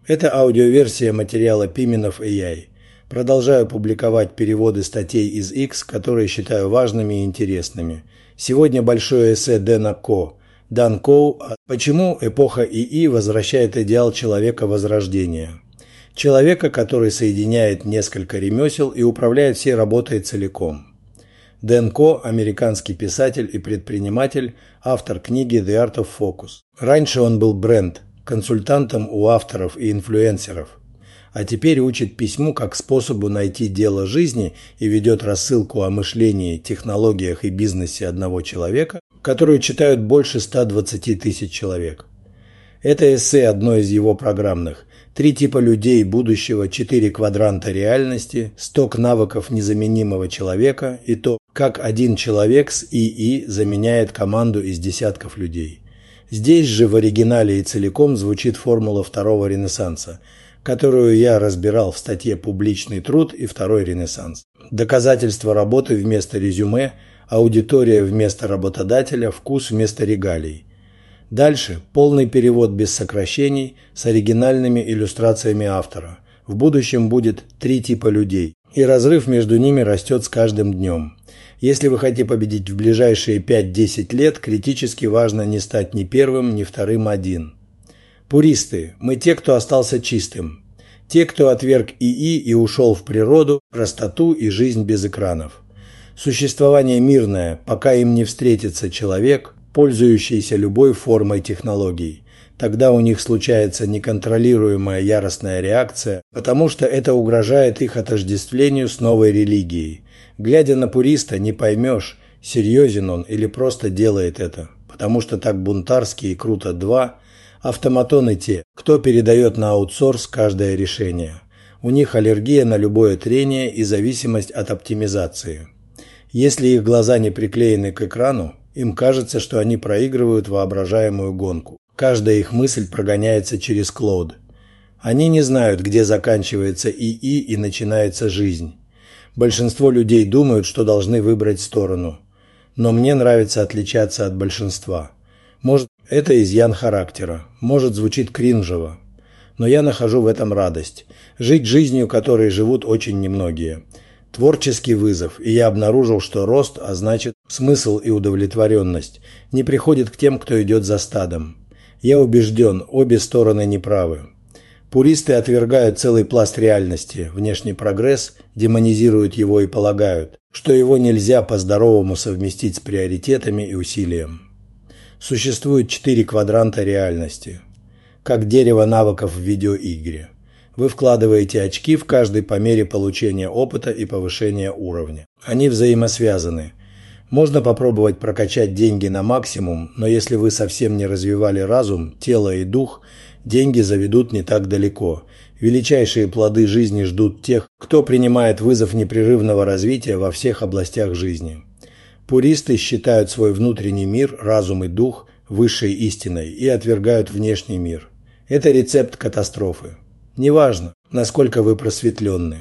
Это аудиоверсия материала Пименов AI. Продолжаю публиковать переводы статей из X, которые считаю важными и интересными. Сегодня большое эссе Дэна Ко. Дан Коу «Почему эпоха ИИ возвращает идеал человека возрождения?» Человека, который соединяет несколько ремесел и управляет всей работой целиком. Дэн Ко – американский писатель и предприниматель, автор книги The Art of Focus. Раньше он был бренд, консультантом у авторов и инфлюенсеров, а теперь учит письму как способу найти дело жизни и ведет рассылку о мышлении, технологиях и бизнесе одного человека, которую читают больше 120 тысяч человек. Это эссе одно из его программных. 3 типа людей будущего, 4 квадранта реальности, 100 навыков незаменимого человека и то, как один человек с ИИ заменяет команду из десятков людей. Здесь же в оригинале и целиком звучит формула второго ренессанса, которую я разбирал в статье «Публичный труд и второй ренессанс». Доказательства работы вместо резюме, аудитория вместо работодателя, вкус вместо регалий. Дальше полный перевод без сокращений с оригинальными иллюстрациями автора. В будущем будет 3 типа людей, и разрыв между ними растет с каждым днем. Если вы хотите победить в ближайшие 5-10 лет, критически важно не стать ни первым, ни вторым один. Пуристы – мы те, кто остался чистым. Те, кто отверг ИИ и ушел в природу, простоту и жизнь без экранов. Существование мирное, пока им не встретится человек, пользующийся любой формой технологий. Тогда у них случается неконтролируемая яростная реакция, потому что это угрожает их отождествлению с новой религией. Глядя на пуриста, не поймешь, серьезен он или просто делает это, потому что так бунтарски и круто. 2. Автоматоны те, кто передает на аутсорс каждое решение. У них аллергия на любое трение и зависимость от оптимизации. Если их глаза не приклеены к экрану, им кажется, что они проигрывают воображаемую гонку. Каждая их мысль прогоняется через клоуд. Они не знают, где заканчивается ИИ и начинается жизнь. Большинство людей думают, что должны выбрать сторону. Но мне нравится отличаться от большинства. Может, это изъян характера, может, звучит кринжево. Но я нахожу в этом радость. Жить жизнью, которой живут очень немногие. Творческий вызов, и я обнаружил, что рост, а значит смысл и удовлетворенность, не приходит к тем, кто идет за стадом. Я убежден, обе стороны неправы. Пуристы отвергают целый пласт реальности, внешний прогресс, демонизируют его и полагают, что его нельзя по-здоровому совместить с приоритетами и усилием. Существует 4 квадранта реальности, как дерево навыков в видеоигре. Вы вкладываете очки в каждый по мере получения опыта и повышения уровня. Они взаимосвязаны. Можно попробовать прокачать деньги на максимум, но если вы совсем не развивали разум, тело и дух, деньги заведут не так далеко. Величайшие плоды жизни ждут тех, кто принимает вызов непрерывного развития во всех областях жизни. Пуристы считают свой внутренний мир, разум и дух высшей истиной и отвергают внешний мир. Это рецепт катастрофы. Неважно, насколько вы просветленны.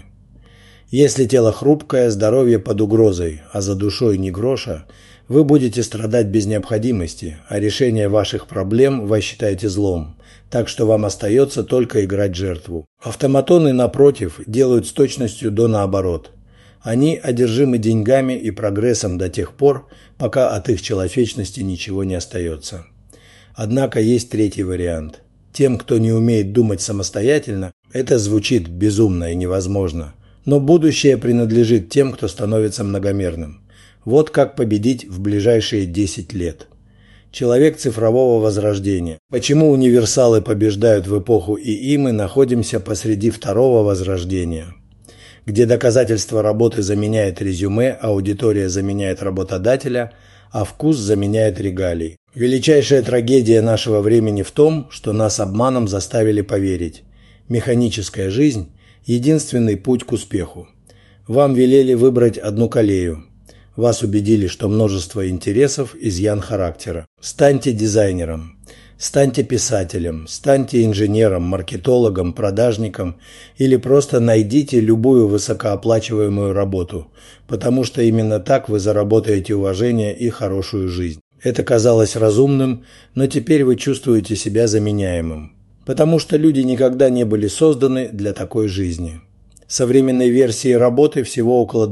Если тело хрупкое, здоровье под угрозой, а за душой ни гроша, вы будете страдать без необходимости, а решение ваших проблем вы считаете злом, так что вам остается только играть жертву. Автоматоны, напротив, делают с точностью до наоборот. Они одержимы деньгами и прогрессом до тех пор, пока от их человечности ничего не остается. Однако есть третий вариант. Тем, кто не умеет думать самостоятельно, это звучит безумно и невозможно. Но будущее принадлежит тем, кто становится многомерным. Вот как победить в ближайшие 10 лет. Человек цифрового возрождения. Почему универсалы побеждают в эпоху ИИ, мы находимся посреди второго возрождения, где доказательство работы заменяет резюме, аудитория заменяет работодателя, а вкус заменяет регалии. Величайшая трагедия нашего времени в том, что нас обманом заставили поверить. Механическая жизнь – единственный путь к успеху. Вам велели выбрать одну колею. Вас убедили, что множество интересов – изъян характера. Станьте дизайнером, станьте писателем, станьте инженером, маркетологом, продажником или просто найдите любую высокооплачиваемую работу, потому что именно так вы заработаете уважение и хорошую жизнь. Это казалось разумным, но теперь вы чувствуете себя заменяемым. потому что люди никогда не были созданы для такой жизни. Современной версии работы всего около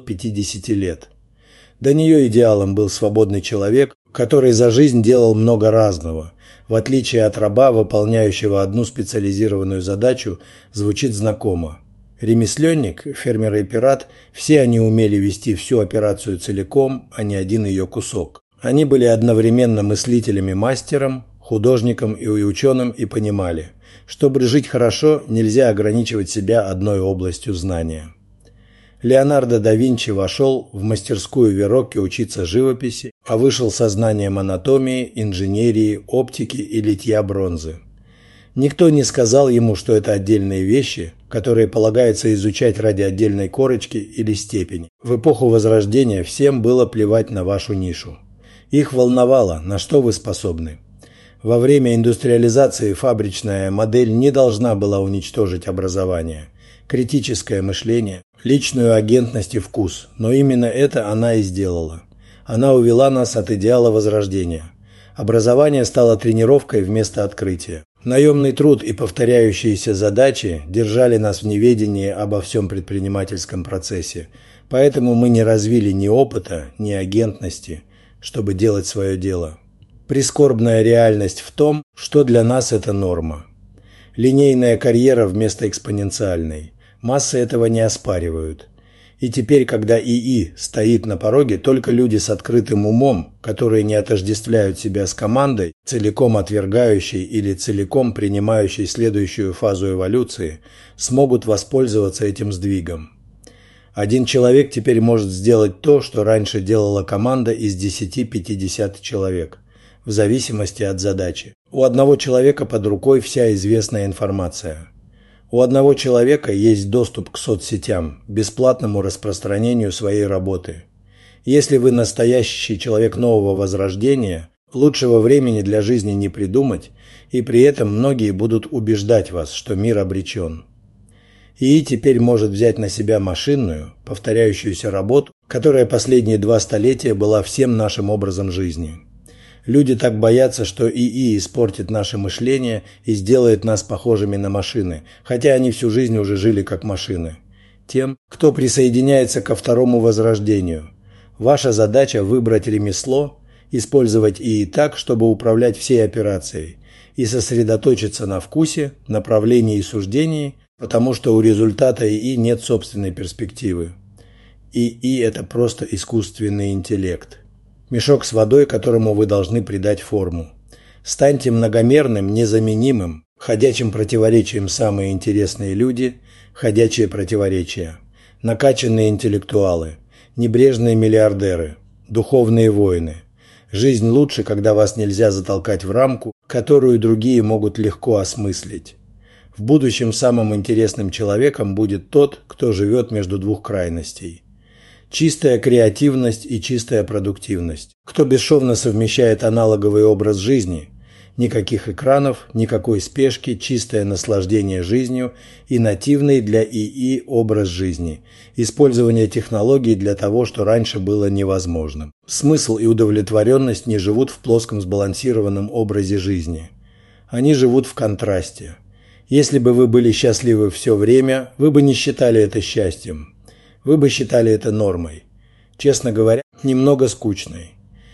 250 лет. До нее идеалом был свободный человек, который за жизнь делал много разного. В отличие от раба, выполняющего одну специализированную задачу, звучит знакомо. Ремесленник, фермер и пират – все они умели вести всю операцию целиком, а не один ее кусок. Они были одновременно мыслителями-мастером, художником и ученым и понимали, чтобы жить хорошо, нельзя ограничивать себя одной областью знания. Леонардо да Винчи вошел в мастерскую Верокки учиться живописи, а вышел со знанием анатомии, инженерии, оптики и литья бронзы. Никто не сказал ему, что это отдельные вещи, которые полагается изучать ради отдельной корочки или степени. В эпоху Возрождения всем было плевать на вашу нишу. Их волновало, на что вы способны. Во время индустриализации фабричная модель не должна была уничтожить образование, критическое мышление, личную агентность и вкус, но именно это она и сделала. Она увела нас от идеала Возрождения. Образование стало тренировкой вместо открытия. Наемный труд и повторяющиеся задачи держали нас в неведении обо всем предпринимательском процессе, поэтому мы не развили ни опыта, ни агентности, чтобы делать свое дело. Прискорбная реальность в том, что для нас это норма. Линейная карьера вместо экспоненциальной. Массы этого не оспаривают. И теперь, когда ИИ стоит на пороге, только люди с открытым умом, которые не отождествляют себя с командой, целиком отвергающей или целиком принимающей следующую фазу эволюции, смогут воспользоваться этим сдвигом. Один человек теперь может сделать то, что раньше делала команда из 10-50 человек, в зависимости от задачи. У одного человека под рукой вся известная информация. У одного человека есть доступ к соцсетям, бесплатному распространению своей работы. Если вы настоящий человек нового возрождения, лучшего времени для жизни не придумать, и при этом многие будут убеждать вас, что мир обречен. ИИ теперь может взять на себя машинную, повторяющуюся работу, которая последние 2 столетия была всем нашим образом жизни. Люди так боятся, что ИИ испортит наше мышление и сделает нас похожими на машины, хотя они всю жизнь уже жили как машины. Тем, кто присоединяется ко второму возрождению. Ваша задача выбрать ремесло, использовать ИИ так, чтобы управлять всей операцией, и сосредоточиться на вкусе, направлении и суждении, потому что у результата ИИ нет собственной перспективы. ИИ – это просто искусственный интеллект. Мешок с водой, которому вы должны придать форму. Станьте многомерным, незаменимым, ходячим противоречием самые интересные люди, ходячие противоречия, накачанные интеллектуалы, небрежные миллиардеры, духовные воины. Жизнь лучше, когда вас нельзя затолкать в рамку, которую другие могут легко осмыслить. В будущем самым интересным человеком будет тот, кто живет между двух крайностей. Чистая креативность и чистая продуктивность. Кто бесшовно совмещает аналоговый образ жизни. Никаких экранов, никакой спешки, чистое наслаждение жизнью и нативный для ИИ образ жизни. Использование технологий для того, что раньше было невозможным. Смысл и удовлетворенность не живут в плоском сбалансированном образе жизни. Они живут в контрасте. Если бы вы были счастливы все время, вы бы не считали это счастьем. Вы бы считали это нормой. Честно говоря, немного скучной.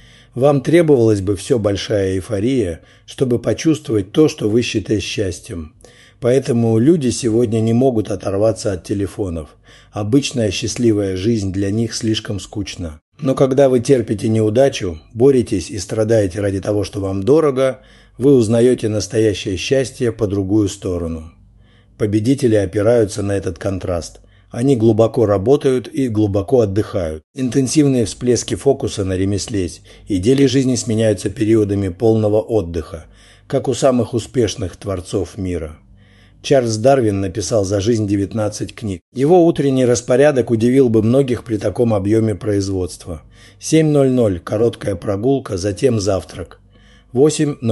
Вам требовалась бы все большая эйфория, чтобы почувствовать то, что вы считаете счастьем. Поэтому люди сегодня не могут оторваться от телефонов. Обычная счастливая жизнь для них слишком скучна. Но когда вы терпите неудачу, боретесь и страдаете ради того, что вам дорого, вы узнаете настоящее счастье по другую сторону. Победители опираются на этот контраст. Они глубоко работают и глубоко отдыхают. Интенсивные всплески фокуса на ремесле и деле жизни сменяются периодами полного отдыха, как у самых успешных творцов мира. Чарльз Дарвин написал за жизнь 19 книг. Его утренний распорядок удивил бы многих при таком объеме производства. 7:00 – короткая прогулка, затем завтрак. 8:00 –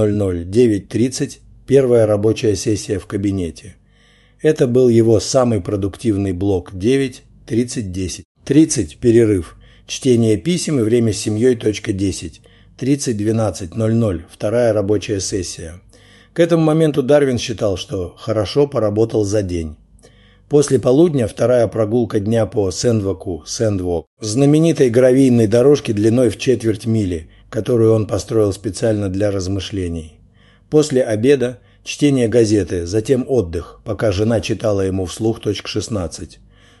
9:30 – первая рабочая сессия в кабинете. Это был его самый продуктивный блок 9:30-10. 30 – перерыв. Чтение писем и время с семьей. 10. 30:12:00 – вторая рабочая сессия. К этому моменту Дарвин считал, что хорошо поработал за день. После полудня вторая прогулка дня по Сэндвоку, знаменитой гравийной дорожке длиной в четверть мили, которую он построил специально для размышлений. После обеда чтение газеты, затем отдых, пока жена читала ему вслух .16.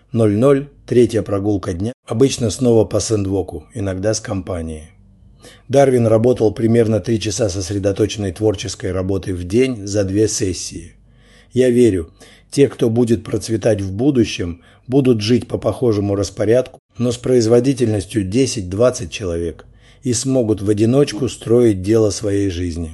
00, третья прогулка дня, обычно снова по Сэндвоку, иногда с компанией. Дарвин работал примерно 3 часа сосредоточенной творческой работы в день за 2 сессии. Я верю, те, кто будет процветать в будущем, будут жить по похожему распорядку, но с производительностью 10-20 человек и смогут в одиночку строить дело своей жизни.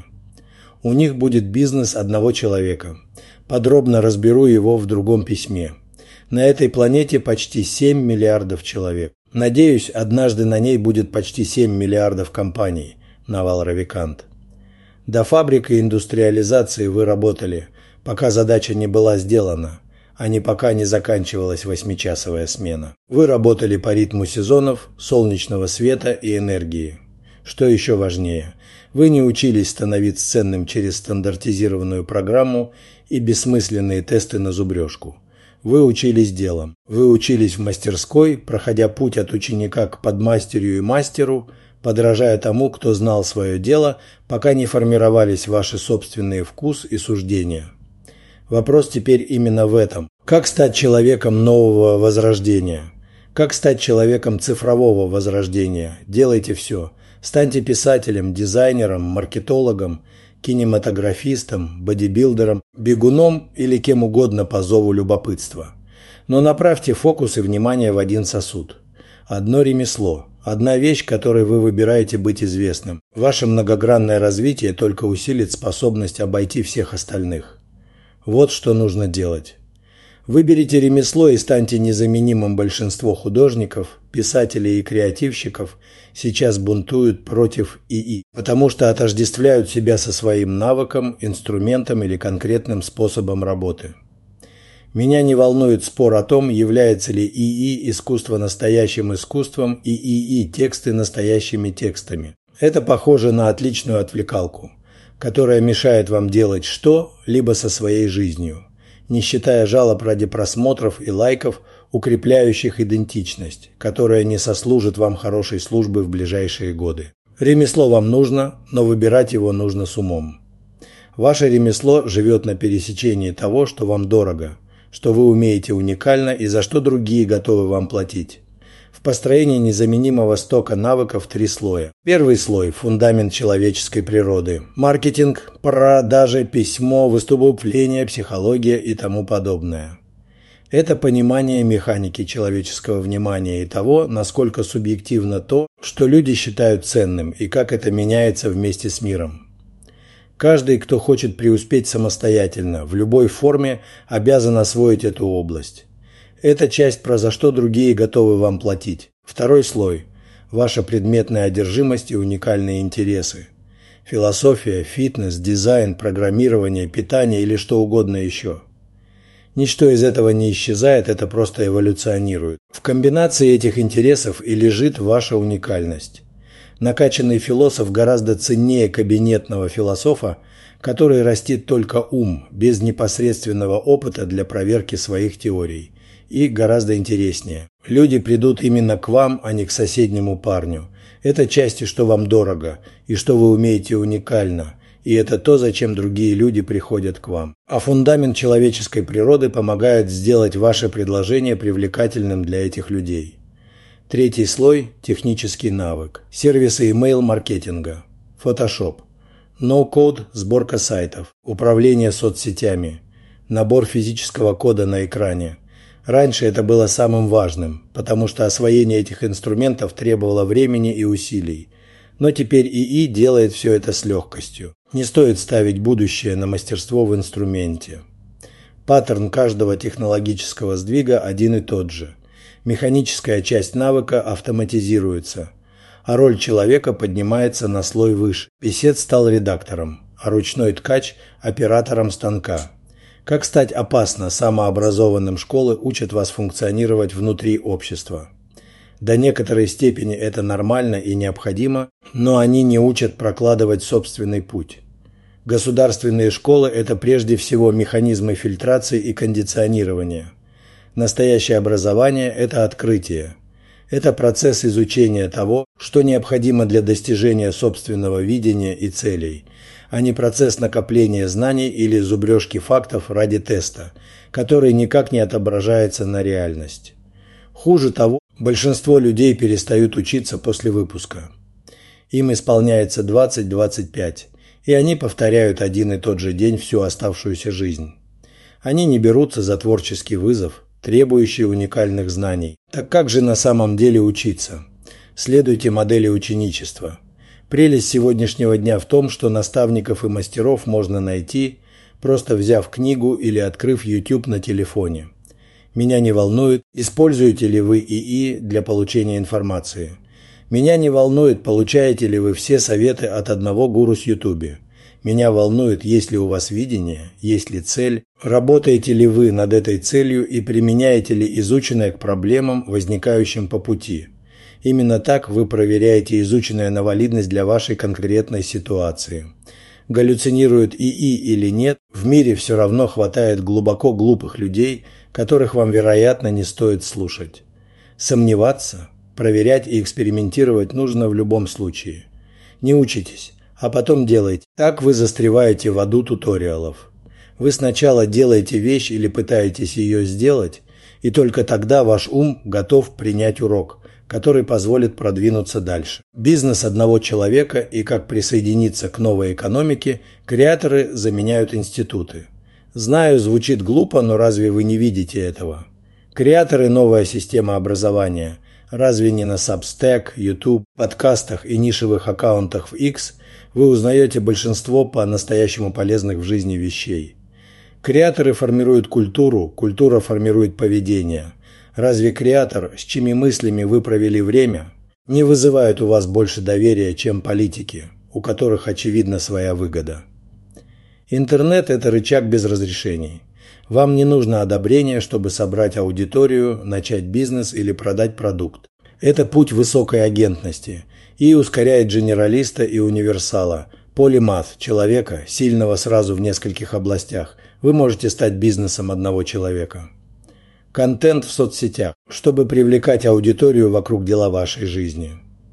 У них будет бизнес одного человека. Подробно разберу его в другом письме. На этой планете почти 7 миллиардов человек. Надеюсь, однажды на ней будет почти 7 миллиардов компаний, Навал Равикант. До фабрик и индустриализации вы работали, пока задача не была сделана, а не пока не заканчивалась 8-часовая смена. Вы работали по ритму сезонов, солнечного света и энергии. Что еще важнее, вы не учились становиться ценным через стандартизированную программу и бессмысленные тесты на зубрежку. Вы учились делом. Вы учились в мастерской, проходя путь от ученика к подмастерью и мастеру, подражая тому, кто знал свое дело, пока не формировались ваши собственные вкус и суждения. Вопрос теперь именно в этом. Как стать человеком нового возрождения? Как стать человеком цифрового возрождения? Делайте все. Станьте писателем, дизайнером, маркетологом, кинематографистом, бодибилдером, бегуном или кем угодно по зову любопытства. Но направьте фокус и внимание в один сосуд. Одно ремесло, одна вещь, которой вы выбираете быть известным. Ваше многогранное развитие только усилит способность обойти всех остальных. Вот что нужно делать. Выберите ремесло и станьте незаменимым. Большинство художников, писателей и креативщиков сейчас бунтуют против ИИ, потому что отождествляют себя со своим навыком, инструментом или конкретным способом работы. Меня не волнует спор о том, является ли ИИ искусство настоящим искусством и ИИ тексты настоящими текстами. Это похоже на отличную отвлекалку, которая мешает вам делать что-либо со своей жизнью, не считая жалоб ради просмотров и лайков, укрепляющих идентичность, которая не сослужит вам хорошей службы в ближайшие годы. Ремесло вам нужно, но выбирать его нужно с умом. Ваше ремесло живет на пересечении того, что вам дорого, что вы умеете уникально и за что другие готовы вам платить. В построении незаменимого стока навыков 3 слоя. Первый слой – фундамент человеческой природы. Маркетинг, продажи, письмо, выступления, психология и тому подобное. Это понимание механики человеческого внимания и того, насколько субъективно то, что люди считают ценным, и как это меняется вместе с миром. Каждый, кто хочет преуспеть самостоятельно, в любой форме, обязан освоить эту область. Это часть про за что другие готовы вам платить. Второй слой – ваша предметная одержимость и уникальные интересы. Философия, фитнес, дизайн, программирование, питание или что угодно еще. Ничто из этого не исчезает, это просто эволюционирует. В комбинации этих интересов и лежит ваша уникальность. Накачанный философ гораздо ценнее кабинетного философа, который растит только ум, без непосредственного опыта для проверки своих теорий. И гораздо интереснее. Люди придут именно к вам, а не к соседнему парню. Это части, что вам дорого, и что вы умеете уникально, и это то, зачем другие люди приходят к вам. А фундамент человеческой природы помогает сделать ваше предложение привлекательным для этих людей. Третий слой – технический навык. Сервисы email-маркетинга. Photoshop. No-code – сборка сайтов. Управление соцсетями. Набор физического кода на экране. Раньше это было самым важным, потому что освоение этих инструментов требовало времени и усилий. Но теперь ИИ делает все это с легкостью. Не стоит ставить будущее на мастерство в инструменте. Паттерн каждого технологического сдвига один и тот же. Механическая часть навыка автоматизируется, а роль человека поднимается на слой выше. Писец стал редактором, а ручной ткач – оператором станка. Как стать опасно самообразованным школы учат вас функционировать внутри общества. До некоторой степени это нормально и необходимо, но они не учат прокладывать собственный путь. Государственные школы – это прежде всего механизмы фильтрации и кондиционирования. Настоящее образование – это открытие. Это процесс изучения того, что необходимо для достижения собственного видения и целей, а не процесс накопления знаний или зубрежки фактов ради теста, который никак не отображается на реальность. Хуже того, большинство людей перестают учиться после выпуска. Им исполняется 20-25, и они повторяют один и тот же день всю оставшуюся жизнь. Они не берутся за творческий вызов, требующий уникальных знаний. Так как же на самом деле учиться? Следуйте модели ученичества. Прелесть сегодняшнего дня в том, что наставников и мастеров можно найти, просто взяв книгу или открыв YouTube на телефоне. Меня не волнует, используете ли вы ИИ для получения информации. Меня не волнует, получаете ли вы все советы от одного гуру с YouTube. Меня волнует, есть ли у вас видение, есть ли цель, работаете ли вы над этой целью и применяете ли изученное к проблемам, возникающим по пути. Именно так вы проверяете изученное на валидность для вашей конкретной ситуации. Галлюцинирует ИИ или нет, в мире все равно хватает глубоко глупых людей, которых вам, вероятно, не стоит слушать. Сомневаться, проверять и экспериментировать нужно в любом случае. Не учитесь, а потом делайте. Так вы застреваете в аду туториалов. Вы сначала делаете вещь или пытаетесь ее сделать, и только тогда ваш ум готов принять урок, который позволит продвинуться дальше. Бизнес одного человека и как присоединиться к новой экономике креаторы заменяют институты. Знаю, звучит глупо, но разве вы не видите этого? Креаторы – новая система образования. Разве не на Substack, YouTube, подкастах и нишевых аккаунтах в X вы узнаете большинство по-настоящему полезных в жизни вещей? Креаторы формируют культуру, культура формирует поведение. Разве креатор, с чьими мыслями вы провели время, не вызывает у вас больше доверия, чем политики, у которых очевидна своя выгода? Интернет – это рычаг без разрешений. Вам не нужно одобрение, чтобы собрать аудиторию, начать бизнес или продать продукт. Это путь высокой агентности и ускоряет генералиста и универсала, полимат, человека, сильного сразу в нескольких областях. Вы можете стать бизнесом одного человека. Контент в соцсетях, чтобы привлекать аудиторию вокруг дела вашей жизни.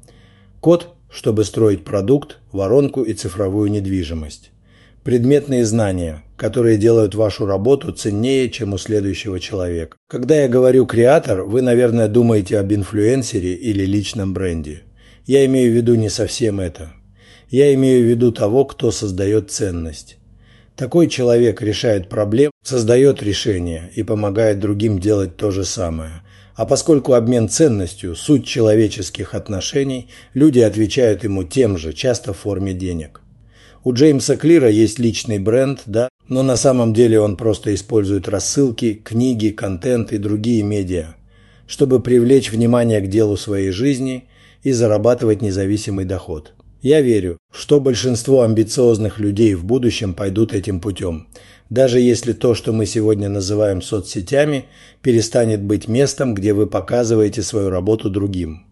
Код, чтобы строить продукт, воронку и цифровую недвижимость. Предметные знания, которые делают вашу работу ценнее, чем у следующего человека. Когда я говорю «креатор», вы, наверное, думаете об инфлюенсере или личном бренде. Я имею в виду не совсем это. Я имею в виду того, кто создает ценность. Такой человек решает проблемы, создает решения и помогает другим делать то же самое. А поскольку обмен ценностью – суть человеческих отношений, люди отвечают ему тем же, часто в форме денег. У Джеймса Клира есть личный бренд, да, но на самом деле он просто использует рассылки, книги, контент и другие медиа, чтобы привлечь внимание к делу своей жизни и зарабатывать независимый доход. Я верю, что большинство амбициозных людей в будущем пойдут этим путем, даже если то, что мы сегодня называем соцсетями, перестанет быть местом, где вы показываете свою работу другим.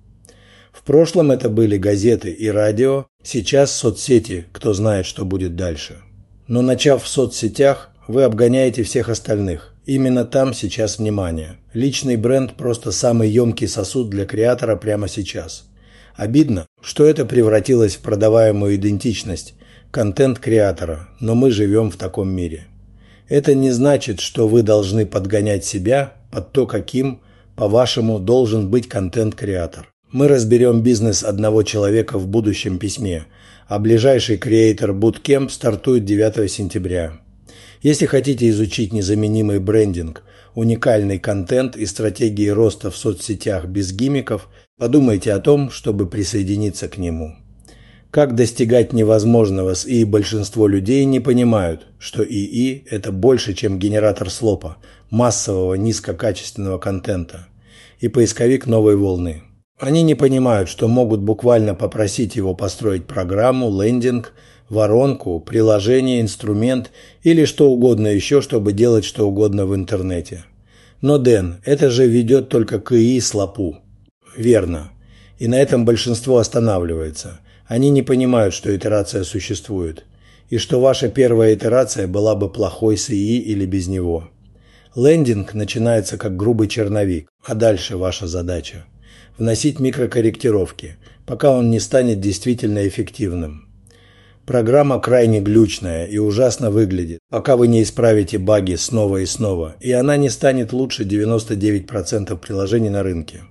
В прошлом это были газеты и радио, сейчас соцсети, кто знает, что будет дальше. Но начав в соцсетях, вы обгоняете всех остальных. Именно там сейчас внимание. Личный бренд – просто самый емкий сосуд для креатора прямо сейчас. Обидно, что это превратилось в продаваемую идентичность, контент креатора, но мы живем в таком мире. Это не значит, что вы должны подгонять себя под то, каким, по-вашему, должен быть контент-креатор. Мы разберем бизнес одного человека в будущем письме, а ближайший Creator Bootcamp стартует 9 сентября. Если хотите изучить незаменимый брендинг, уникальный контент и стратегии роста в соцсетях без гиммиков, подумайте о том, чтобы присоединиться к нему. Как достигать невозможного с ИИ большинство людей не понимают, что ИИ – это больше, чем генератор слопа, массового низкокачественного контента и поисковик новой волны. Они не понимают, что могут буквально попросить его построить программу, лендинг, воронку, приложение, инструмент или что угодно еще, чтобы делать что угодно в интернете. Но, Дэн, это же ведет только к ИИ слопу. Верно. И на этом большинство останавливается. Они не понимают, что итерация существует. и что ваша первая итерация была бы плохой с ИИ или без него. Лендинг начинается как грубый черновик, а дальше ваша задача – вносить микрокорректировки, пока он не станет действительно эффективным. Программа крайне глючная и ужасно выглядит, пока вы не исправите баги снова и снова, и она не станет лучше 99% приложений на рынке.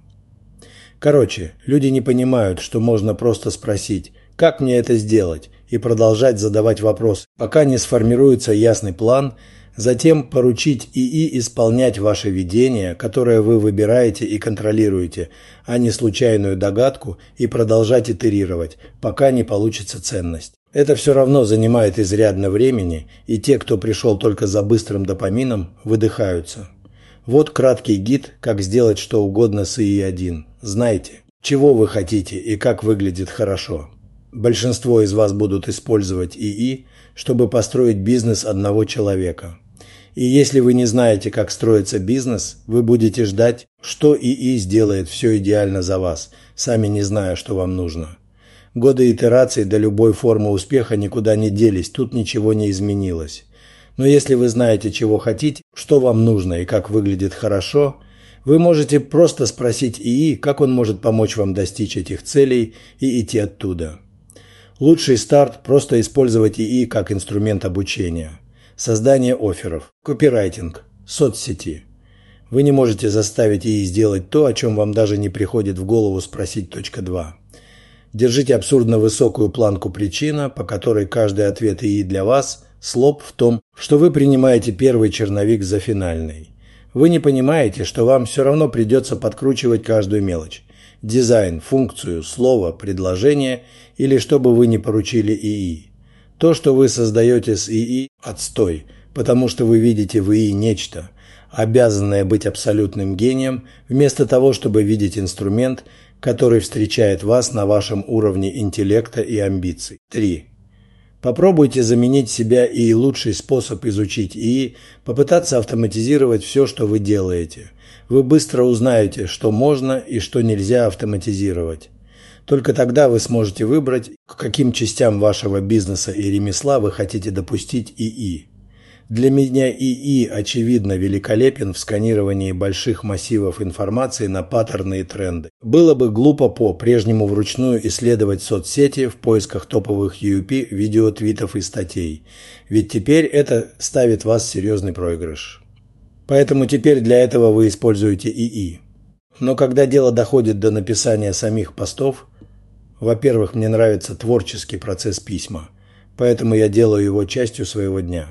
Короче, люди не понимают, что можно просто спросить «как мне это сделать?» и продолжать задавать вопросы, пока не сформируется ясный план, затем поручить ИИ исполнять ваше видение, которое вы выбираете и контролируете, а не случайную догадку, и продолжать итерировать, пока не получится ценность. Это все равно занимает изрядно времени, и те, кто пришел только за быстрым допамином, выдыхаются. Вот краткий гид, как сделать что угодно с ИИ-1. Знайте, чего вы хотите и как выглядит хорошо. Большинство из вас будут использовать ИИ, чтобы построить бизнес одного человека. И если вы не знаете, как строится бизнес, вы будете ждать, что ИИ сделает все идеально за вас, сами не зная, что вам нужно. Годы итераций до любой формы успеха никуда не делись, тут ничего не изменилось. Но если вы знаете, чего хотите, что вам нужно и как выглядит хорошо, вы можете просто спросить ИИ, как он может помочь вам достичь этих целей и идти оттуда. Лучший старт – просто использовать ИИ как инструмент обучения. Создание офферов, копирайтинг, соцсети. Вы не можете заставить ИИ сделать то, о чем вам даже не приходит в голову спросить. 2. Держите абсурдно высокую планку причина, по которой каждый ответ ИИ для вас – слоп в том, что вы принимаете первый черновик за финальный. Вы не понимаете, что вам все равно придется подкручивать каждую мелочь. Дизайн, функцию, слово, предложение или что бы вы ни поручили ИИ. То, что вы создаете с ИИ – отстой, потому что вы видите в ИИ нечто, обязанное быть абсолютным гением, вместо того, чтобы видеть инструмент, который встречает вас на вашем уровне интеллекта и амбиций. 3. Попробуйте заменить себя, и лучший способ изучить ИИ – попытаться автоматизировать все, что вы делаете. Вы быстро узнаете, что можно и что нельзя автоматизировать. Только тогда вы сможете выбрать, к каким частям вашего бизнеса и ремесла вы хотите допустить ИИ. Для меня ИИ, очевидно, великолепен в сканировании больших массивов информации на паттерны и тренды. Было бы глупо по-прежнему вручную исследовать соцсети в поисках топовых UP, видео, твитов и статей. Ведь теперь это ставит вас в серьезный проигрыш. Поэтому теперь для этого вы используете ИИ. Но когда дело доходит до написания самих постов, во-первых, мне нравится творческий процесс письма, поэтому я делаю его частью своего дня.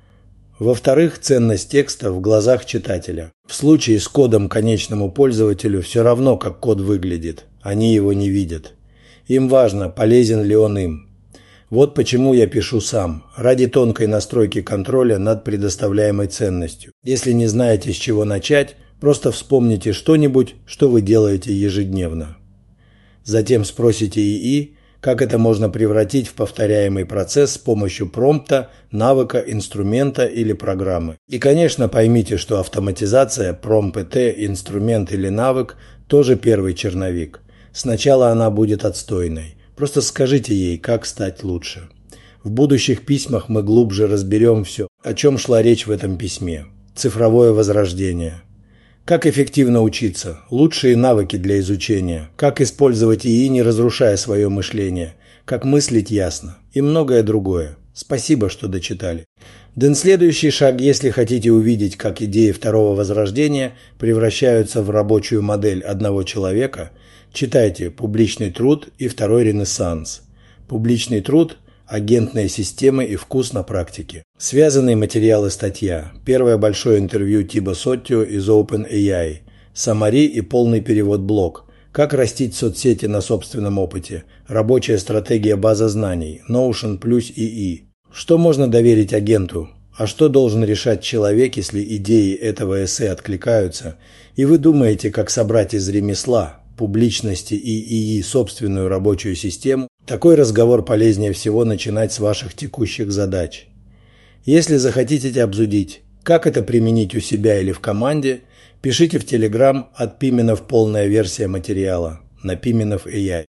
Во-вторых, ценность текста в глазах читателя. В случае с кодом конечному пользователю все равно, как код выглядит, они его не видят. Им важно, полезен ли он им. Вот почему я пишу сам, ради тонкой настройки контроля над предоставляемой ценностью. Если не знаете, с чего начать, просто вспомните что-нибудь, что вы делаете ежедневно. Затем спросите ИИ, как это можно превратить в повторяемый процесс с помощью промпта, навыка, инструмента или программы. И, конечно, поймите, что автоматизация, промпт, инструмент или навык – тоже первый черновик. Сначала она будет отстойной. Просто скажите ей, как стать лучше. В будущих письмах мы глубже разберем все, о чем шла речь в этом письме. Цифровое возрождение. Как эффективно учиться, лучшие навыки для изучения, как использовать ИИ, не разрушая свое мышление, как мыслить ясно и многое другое. Спасибо, что дочитали. Следующий шаг, если хотите увидеть, как идеи второго возрождения превращаются в рабочую модель одного человека, читайте «Публичный труд» и «Второй ренессанс». «Публичный труд» – агентные системы и вкус на практике. Связанные материалы статья. Первое большое интервью Тибо Соттио из OpenAI. Саммари и полный перевод блог. Как растить соцсети на собственном опыте. Рабочая стратегия база знаний. Notion плюс ИИ. Что можно доверить агенту? А что должен решать человек, если идеи этого эссе откликаются, и вы думаете, как собрать из ремесла, публичности и ИИ собственную рабочую систему? Такой разговор полезнее всего начинать с ваших текущих задач. Если захотите обсудить, как это применить у себя или в команде, пишите в Telegram от Пименов полная версия материала на Pimenov AI.